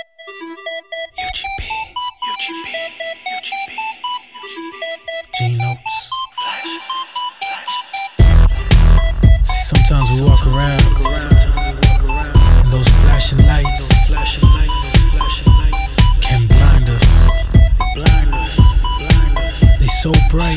UGB, G Notes. See, sometimes we walk around and those flashing lights can blind us. They so bright,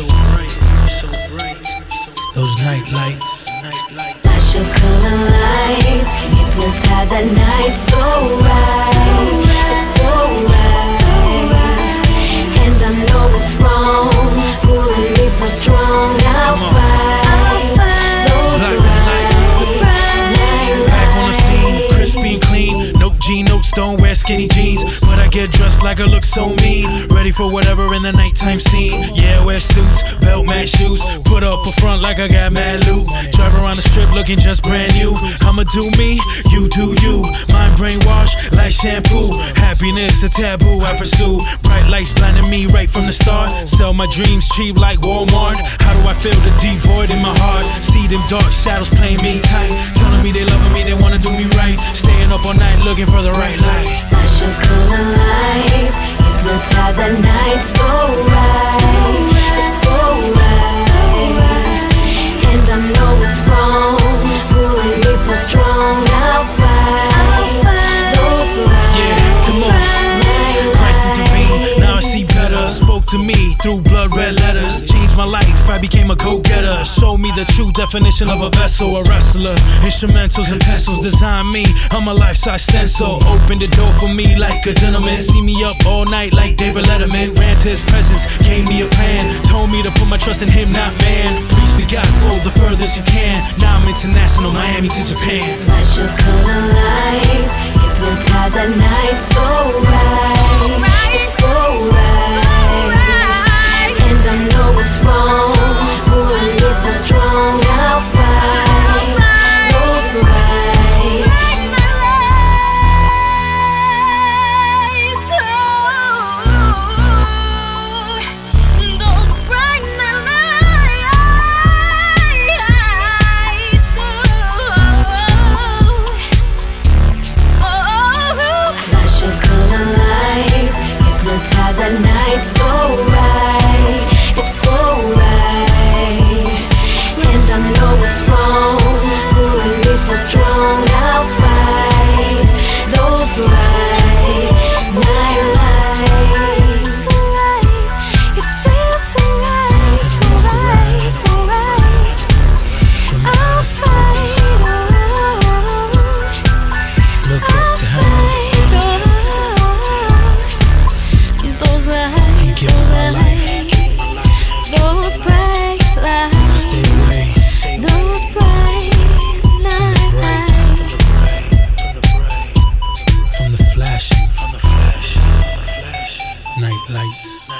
those night lights. Flash of color lights, hypnotized at night, so right, it's so right. And I know it's wrong, pulling me so strong. I'll fight those lights. Back on the scene, crispy and clean. No G Notes, don't wear skinny jeans, but I get dressed like I look so mean. Ready for whatever in the nighttime scene. Yeah, wear suits, belt match shoes, put up a front like I got mad loot. Drive around the strip looking just brand new. I'ma do me, you do you. Mind brainwashed like shampoo. Happiness a taboo I pursue. Bright lights blinding me right from the start. Sell my dreams cheap like Walmart. How do I feel the deep void in my heart? See them dark shadows playing me tight, telling me they loving me, they wanna do me right. Staying up all night looking for the right light. Flash of color lights, hypnotized at night, so right, it's so right. And I know it's wrong, pulling me so strong. I'll fight those lights. Yeah, come on. Christ intervened, now I see better. Spoke to me through blood red letters. Changed my life, I became a go-getter. Showed me the true definition of a vessel, a wrestler. Instrumentals and pencils design me, I'm a life-size stencil. Opened the door for me like a gentleman. See me up all night like David Letterman. Ran to his presence, gave me a pan. Told me to put my trust in him, not man. Preach the gospel the furthest you can. Now I'm international, Miami to Japan. Flash of color lights, hypnotized at night, so right, it's so right. And I know it's wrong, pulling me so strong. I'll fight those bright lights, those bright lights. Flash of color lights, hypnotized at night, so right, it's so right. And I know it's wrong, pulling me so strong. I'll fight those bright night lights. It feels so right, so right, so right. I'll fight Look up to heaven those lights, give my life. those bright lights, Stay away those bright night from the flashing night lights.